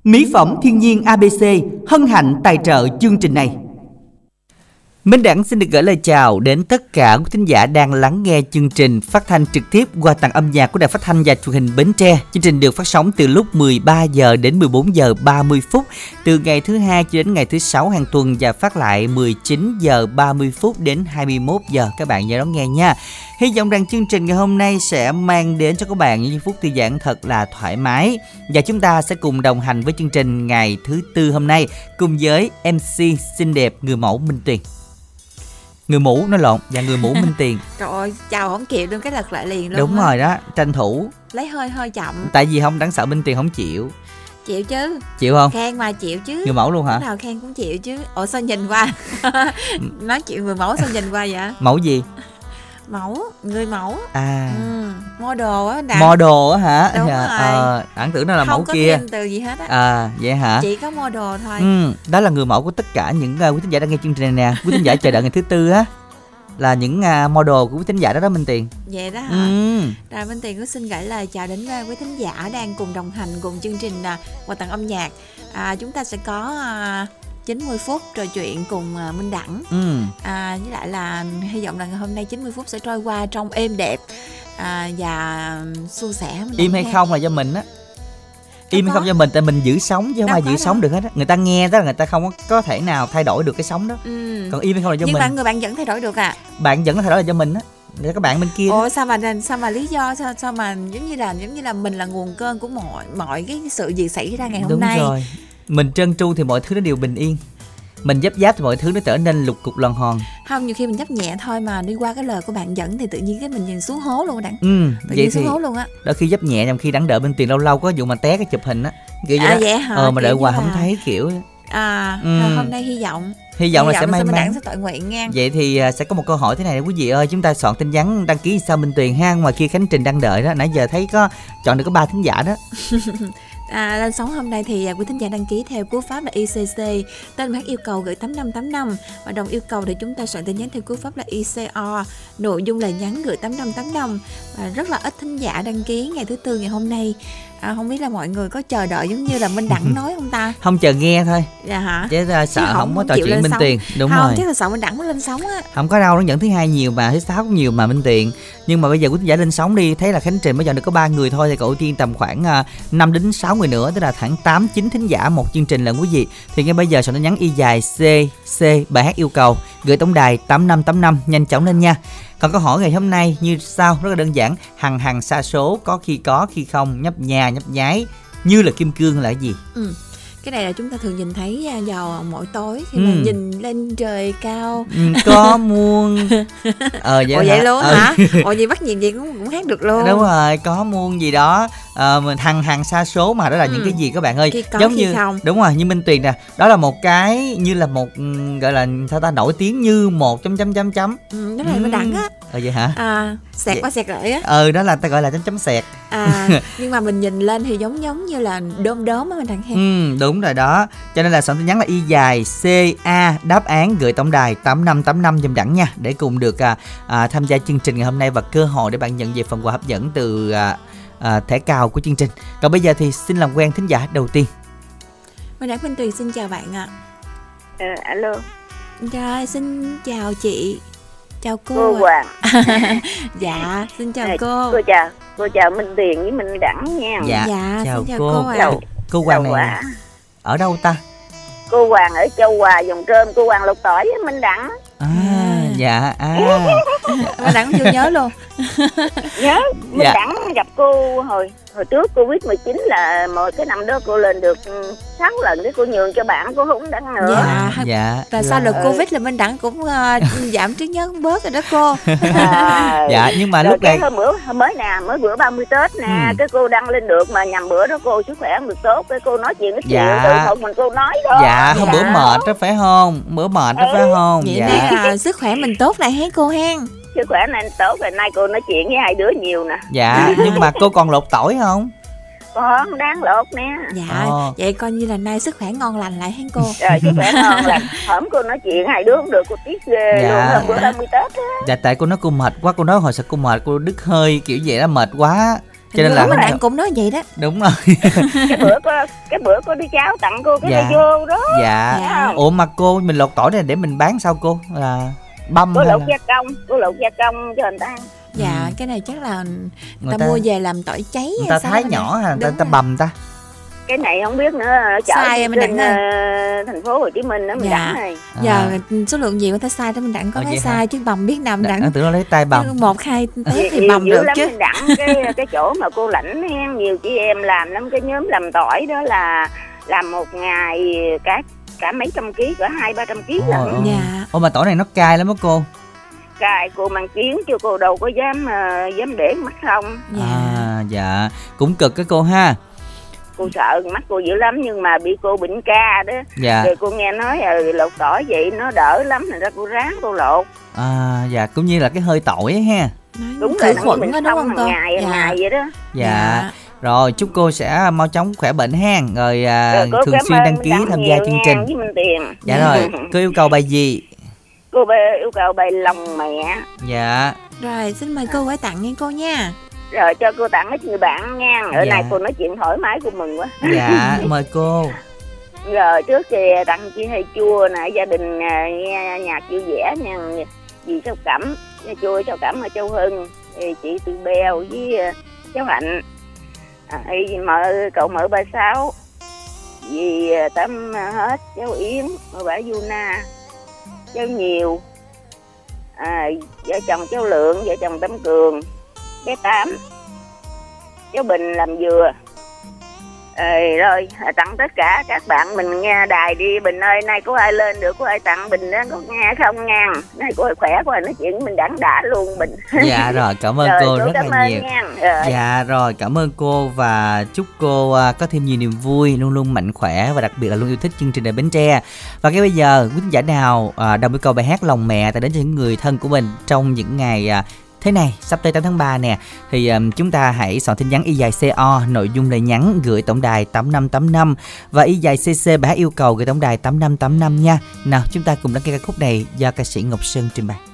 Mỹ phẩm thiên nhiên ABC hân hạnh tài trợ chương trình này. Minh Đẳng xin được gửi lời chào đến tất cả quý thính giả đang lắng nghe chương trình phát thanh trực tiếp qua tầng âm nhạc của Đài Phát thanh và Truyền hình Bến Tre. Chương trình được phát sóng từ lúc 13 giờ đến 14 giờ 30 phút từ ngày thứ Hai cho đến ngày thứ Sáu hàng tuần và phát lại 19 giờ 30 phút đến 21 giờ. Các bạn nhớ đón nghe nha. Hy vọng rằng chương trình ngày hôm nay sẽ mang đến cho các bạn những phút thư giãn thật là thoải mái. Và chúng ta sẽ cùng đồng hành với chương trình ngày thứ Tư hôm nay cùng với MC xinh đẹp người mẫu Minh Tuyền. Người mũ nói lộn và người mũ Minh Tiền. Trời ơi, chào không kịp luôn, cái lật lại liền luôn. Đúng rồi đó, tranh thủ. Lấy hơi chậm. Tại vì không đáng sợ Minh Tiền không chịu. Chịu chứ. Chịu không? Khen mà chịu chứ. Người mẫu luôn hả? Lúc nào khen cũng chịu chứ. Ủa sao nhìn qua? Nói chuyện người mẫu sao nhìn qua vậy? Mẫu gì? Mẫu, người mẫu. À. Model á Đặng. Model á hả? Đúng rồi. Anh tưởng nó là mẫu kia. Không có thêm từ gì hết á. À, vậy hả? Chỉ có model thôi. Đó là người mẫu của tất cả những quý thính giả đang nghe chương trình này nè. Quý thính giả chờ đợi ngày thứ Tư á. Là những model của quý thính giả đó Minh Tiền. Vậy đó hả? Rồi Minh Tiền cũng xin gửi lời chào đến quý thính giả đang cùng đồng hành cùng chương trình qua tầng âm nhạc. Chúng ta sẽ có 90 phút trò chuyện cùng Minh Đẳng. Với lại là hy vọng là ngày hôm nay 90 phút sẽ trôi qua trong êm đẹp và suôn sẻ. Im hay không là do mình á. Im hay không do mình, tại mình giữ sóng chứ không ai giữ sóng được hết á. Người ta nghe đó là người ta không có thể nào thay đổi được cái sóng đó. Còn im hay không là do mình. Nhưng mà người bạn vẫn thay đổi được à? Bạn vẫn có thay đổi là do mình á. Để các bạn bên kia. Ủa sao mà lý do sao mà giống như là mình là nguồn cơn của mọi cái sự việc xảy ra ngày hôm nay. Đúng rồi. Mình trơn tru thì mọi thứ nó đều bình yên. Mình giáp thì mọi thứ nó trở nên lục cục lòn hòn. Không, nhiều khi mình nhấp nhẹ thôi mà đi qua cái lời của bạn dẫn thì tự nhiên cái mình nhìn xuống hố luôn Đặng. Tự nhiên xuống hố luôn á. Đôi khi nhấp nhẹ trong khi đang đợi bên Tiền lâu lâu có vụ mà té cái chụp hình á. Kiểu vậy đó. Vậy hả? Mà đợi hoài không thấy kiểu. Hôm nay hy vọng là sẽ may mắn sẽ tội nguyện nha. Vậy thì sẽ có một câu hỏi thế này quý vị ơi, chúng ta soạn tin nhắn đăng ký sao Minh Tuyền ha. Ngoài kia Khánh Trình đang đợi đó, nãy giờ thấy có chọn được có 3 thính giả đó. Lên sóng hôm nay thì quý thính giả đăng ký theo cú pháp là ICC, tên phát yêu cầu gửi 8585 và đồng yêu cầu thì chúng ta soạn tin nhắn theo cú pháp là ICO, nội dung lời nhắn gửi 8585 và rất là ít thính giả đăng ký ngày thứ Tư ngày hôm nay. Không biết là mọi người có chờ đợi giống như là Minh Đẳng nói không ta? Không, chờ nghe thôi. Dạ hả? Chứ sợ không có trò chuyện Minh Tuyền. Đúng không, rồi. Chắc là sợ Minh Đẳng mới lên sóng á. Không có đâu, nó dẫn thứ Hai nhiều mà, thứ Sáu cũng nhiều mà Minh Tuyền. Nhưng mà bây giờ quý thính giả lên sóng đi, thấy là Khánh Trình mới chọn được có 3 người thôi thì cậu ưu tiên tầm khoảng 5 đến 6 người nữa, tức là khoảng 8-9 thính giả một chương trình là quý vị. Thì ngay bây giờ soạn tin nhắn y dài CC bài hát yêu cầu gửi tổng đài 8585 nhanh chóng lên nha. Còn câu hỏi ngày hôm nay như sau, rất là đơn giản. Hằng sa số có khi không, nhấp nhà nhấp nháy như là kim cương là cái gì? Cái này là chúng ta thường nhìn thấy vào mỗi tối khi mà nhìn lên trời cao. Có muôn. Vậy luôn hả? Gì bắt nhìn gì cũng hát được luôn. Đúng rồi, có muôn gì đó. Mình hằng sa số mà đó là những cái gì các bạn ơi? Khi có, giống khi như không. Đúng rồi, như Minh Tuyền nè, đó là một cái như là một gọi là sao ta, nổi tiếng như một chấm. Đó là Minh Đẳng á. Vậy hả? Xẹt qua xẹt lại á. Đó là ta gọi là chấm xẹt. Nhưng mà mình nhìn lên thì giống như là đom á Minh Đẳng ha. Đúng rồi đó. Cho nên là soạn tin nhắn là y dài CA đáp án gửi tổng đài 8585 giùm Đẳng nha, để cùng được tham gia chương trình ngày hôm nay và cơ hội để bạn nhận về phần quà hấp dẫn từ thẻ cào của chương trình. Còn bây giờ thì xin làm quen thính giả đầu tiên. Minh Đẳng, Minh Tuyền xin chào bạn ạ. Alo. Rồi, xin chào chị. Chào cô Hoàng. Dạ, xin chào cô. Cô chào Minh Tuyền với Minh Đẳng nha. Dạ, chào xin chào cô ạ. Cô Hoàng này ở đâu ta? Cô Hoàng ở Châu Hòa, Dòng Trơm. Cô Hoàng Lục Tỏi với Minh Đẳng. Minh Đẳng chưa nhớ luôn. Nhớ. Minh Đẳng gặp cô hồi trước Covid-19 là một cái năm đó cô lên được 6 lần để cô nhường cho bạn, cô không Đẳng nữa. Rồi sau đợt Covid là Minh Đẳng cũng giảm trí nhớ bớt rồi đó cô. Nhưng mà lúc này mới bữa 30 Tết nè, cái cô đăng lên được mà nhằm bữa đó cô sức khỏe không được tốt, cái cô nói chuyện ít nhiều từ thôi mình cô nói đó. Hôm bữa mệt đó phải không? Vậy nên là sức khỏe mình tốt lại hết cô hen. Sức khỏe này tốt rồi, nay cô nói chuyện với hai đứa nhiều nè. Nhưng mà cô còn lột tỏi không? Con đáng lột nè. Vậy coi như là nay sức khỏe ngon lành lại hen cô. Rồi sức khỏe ngon lành. Hổm cô nói chuyện hai đứa cũng được, cô tiếc ghê luôn hôm bữa 30 Tết á. Tại cô nói cô mệt quá, cô nói hồi sao cô mệt, cô đứt hơi kiểu vậy đó, mệt quá. Cho nên là mình Đặng cũng nói vậy đó. Đúng rồi. cái bữa có đứa cháu tặng cô cái này vô đó. Dạ. Ủa mà cô, mình lột tỏi này để mình bán sao cô? Là băm cô hay lột là... gia công cho người ta. Dạ, cái này chắc là người ta mua về làm tỏi cháy. Người ta thái nhỏ hả? Người ta bầm ta. Cái này không biết nữa, chợ trên thành phố Hồ Chí Minh đó mình Đặng này. Giờ số lượng nhiều người ta sai đó mình Đặng có cái sai chứ bầm biết nào mình Đặng. Tưởng lấy tay bầm. 1-2 tép thì bầm được chứ. Mình Đặng cái chỗ mà cô lãnh nhiều chị em làm lắm, cái nhóm làm tỏi đó là làm một ngày cả mấy trăm ký, cả 200-300 ký lận. Dạ. Ồ mà tỏi này nó cay lắm á cô. Cay, cô mang kiến chứ cô đâu có dám để mắt không. Dạ, cũng cực cái cô ha. Cô sợ mắt cô dữ lắm, nhưng mà bị cô bệnh ca đó. Dạ. Rồi cô nghe nói lột tỏi vậy nó đỡ lắm, thành ra cô ráng cô lột. Dạ, cũng như là cái hơi tỏi ấy ha. Đúng rồi, khuẩn đó đúng không cô? Ngày vậy đó. Dạ. Rồi chúc cô sẽ mau chóng khỏe bệnh ha. Rồi thường xuyên đăng ký tham gia chương trình. Dạ rồi, cô yêu cầu bài gì? Cô yêu cầu bài Lòng Mẹ. Dạ. Rồi xin mời cô gửi tặng nghe cô nha. Rồi cho cô tặng ít người bạn nha. Ở này cô nói chuyện thoải mái, cô mừng quá. Dạ, mời cô. Rồi trước thì tặng chị Hay Chua nè, gia đình nghe nhạc vui vẻ nha. Dì Châu Cẩm, Chua Châu Cẩm ở Châu Hưng, chị Tư Beo với cháu Hạnh. Cậu mở 36, dì Tâm hết, cháu Yến, bà Yuna, cháu Nhiều, vợ chồng cháu Lượng, vợ chồng Tâm Cường, bé Tám, cháu Bình làm dừa. Rồi tặng tất cả các bạn mình nghe đài đi. Bình ơi, nay có ai lên được, có ai tặng Bình đó, có nghe không nha. Nay cô khỏe quá, nói chuyện mình đã luôn Bình. Dạ rồi, cảm ơn cô rất là nhiều. Dạ rồi, cảm ơn cô và chúc cô có thêm nhiều niềm vui, luôn luôn mạnh khỏe và đặc biệt là luôn yêu thích chương trình Đài Bến Tre. Và cái bây giờ quý khán giả nào đồng yêu cầu bài hát Lòng Mẹ ta đến cho những người thân của mình trong những ngày thế này, sắp tới 8 tháng 3 nè, thì chúng ta hãy soạn tin nhắn y dài CO, nội dung lời nhắn gửi tổng đài 8585 và y dài CC bài hát yêu cầu gửi tổng đài 8585 nha. Nào, chúng ta cùng lắng nghe ca khúc này do ca sĩ Ngọc Sơn trình bày.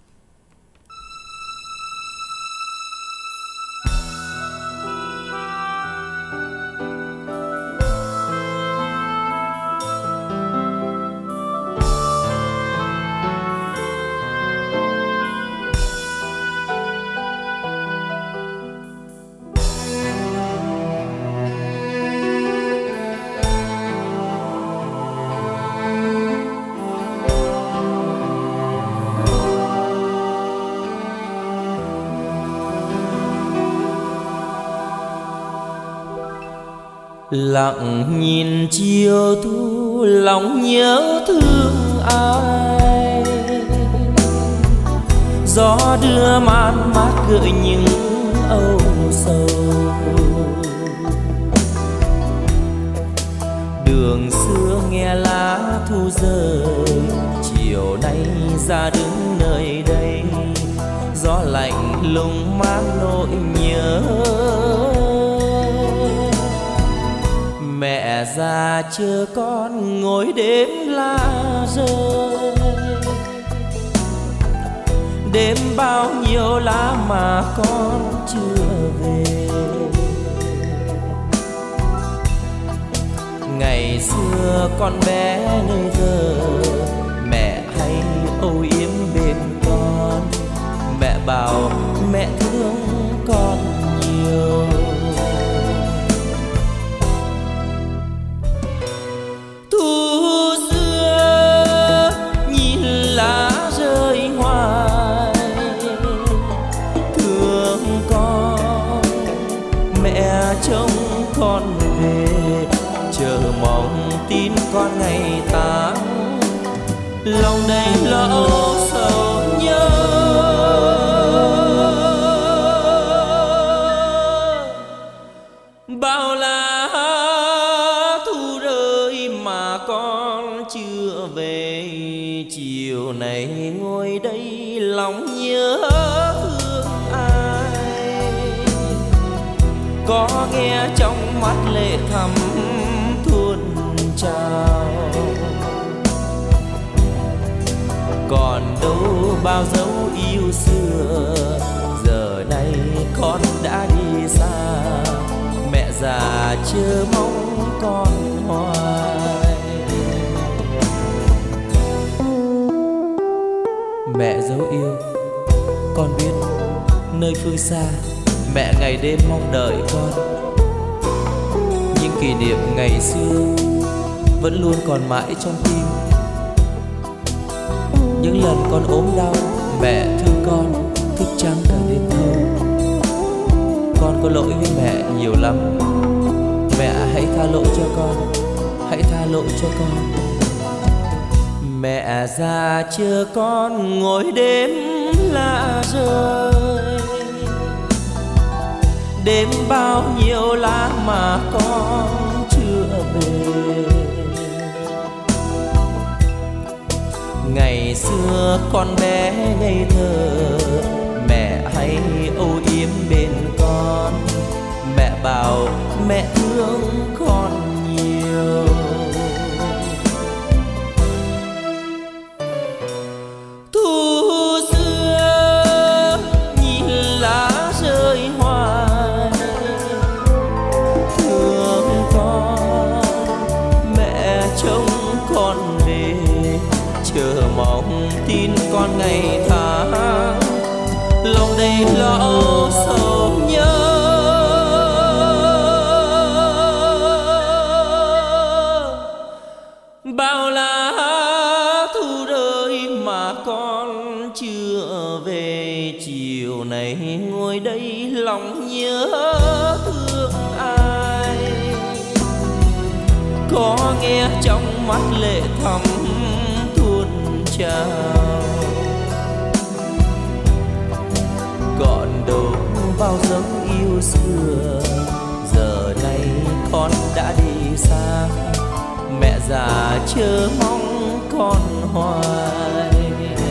Lặng nhìn chiều thu, lòng nhớ thương ai. Gió đưa man mát gợi những âu sầu. Đường xưa nghe lá thu rơi, chiều nay ra đứng nơi đây. Gió lạnh lùng mang nỗi nhớ. Mẹ già chờ con ngồi đêm lá rơi. Đêm bao nhiêu lá mà con chưa về. Ngày xưa con bé nơi thơ, mẹ hay âu yếm bên con. Mẹ bảo mẹ thương con nhiều. Thu xưa nhìn lá rơi hoài, thương con mẹ trông con về. Chờ mong tin con ngày táng, lòng đầy lo sầu nhớ. Bao lá thu rơi mà con chưa về. Chiều nay ngồi đây lòng nhớ thương ai. Có nghe trong mắt lệ thắm tuôn trào. Còn đâu bao dấu yêu xưa, giờ này con đã đi xa. chờ mong con hoài. Mẹ dấu yêu, con biết nơi phương xa mẹ ngày đêm mong đợi con. Những kỷ niệm ngày xưa vẫn luôn còn mãi trong tim. Những lần con ốm đau, mẹ thương con thức trắng cả đêm thâu. Con có lỗi với mẹ nhiều lắm, mẹ hãy tha lỗi cho con, hãy tha lỗi cho con. Mẹ già chờ con ngồi đêm lá rơi, đêm bao nhiêu lá mà con chưa về. Ngày xưa con bé ngây thơ, mẹ hay âu yếm bên con. Mẹ bảo mẹ thương con nhiều. Thu xưa nhìn lá rơi hoài, thương con mẹ trông con về, chờ mong tin con ngày tháng, lòng đầy lo sầu nhớ. Bao lá thu rơi mà con chưa về, chiều nay ngồi đây lòng nhớ thương ai. Có nghe trong mắt lệ thắm tuôn trào, còn đâu bao dấu yêu xưa, giờ này con đã đi xa. Mẹ già chờ mong con hoài,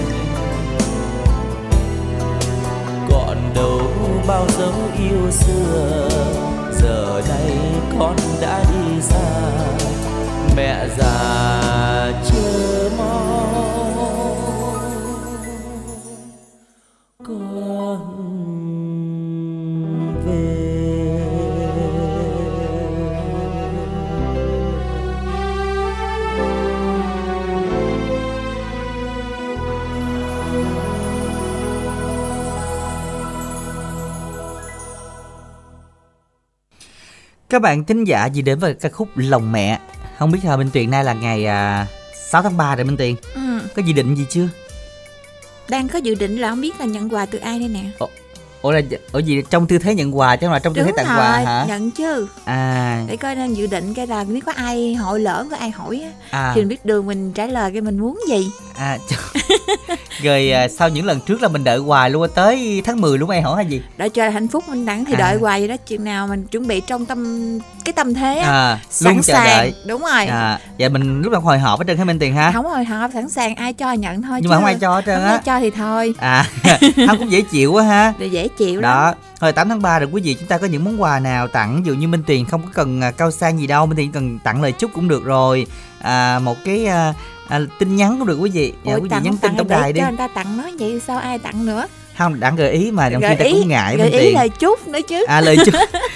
còn đâu bao dấu yêu xưa, giờ đây con đã đi xa. Mẹ già chờ mong con về. Các bạn thính giả gì đến với ca khúc Lòng Mẹ. Không biết Minh Tuyền, nay là ngày 6 tháng 3 rồi Minh Tuyền. Có dự định gì chưa? Đang có dự định là không biết là nhận quà từ ai đây nè. Ủa là ở gì trong tư thế nhận quà chứ không là trong tư thế tặng quà hả? Nhận chứ. Để coi nên dự định cái là nếu có ai hỏi, lỡ có ai hỏi á, thì mình biết đường mình trả lời cái mình muốn gì. Rồi sau những lần trước là mình đợi hoài luôn, tới tháng 10 luôn ai hỏi hay gì? Đợi chờ hạnh phúc mình đặng thì đợi hoài vậy đó. Chừng nào mình chuẩn bị trong tâm thế á, sẵn sàng đợi. Đúng rồi. Vậy mình lúc nào hồi hộp hết trơn hả Minh Tuyền ha? Không hồi hộp, sẵn sàng, ai cho nhận thôi. Nhưng mà không ai cho hết trơn á. Không ai cho thì thôi. Không cũng dễ chịu quá ha. Để dễ chịu đó. lắm. Hồi 8 tháng 3 rồi quý vị, chúng ta có những món quà nào tặng? Ví dụ như Minh Tuyền không có cần cao sang gì đâu, Minh Tuyền cần tặng lời chúc cũng được rồi. Một cái tin nhắn cũng được quý vị. Quý vị nhắn tin tổng đài đi. Cho người ta tặng nói vậy sao ai tặng nữa. Không, đặng gợi ý mà, đôi khi ta cũng ngại. Gợi ý lời chúc nữa chứ. Lời chúc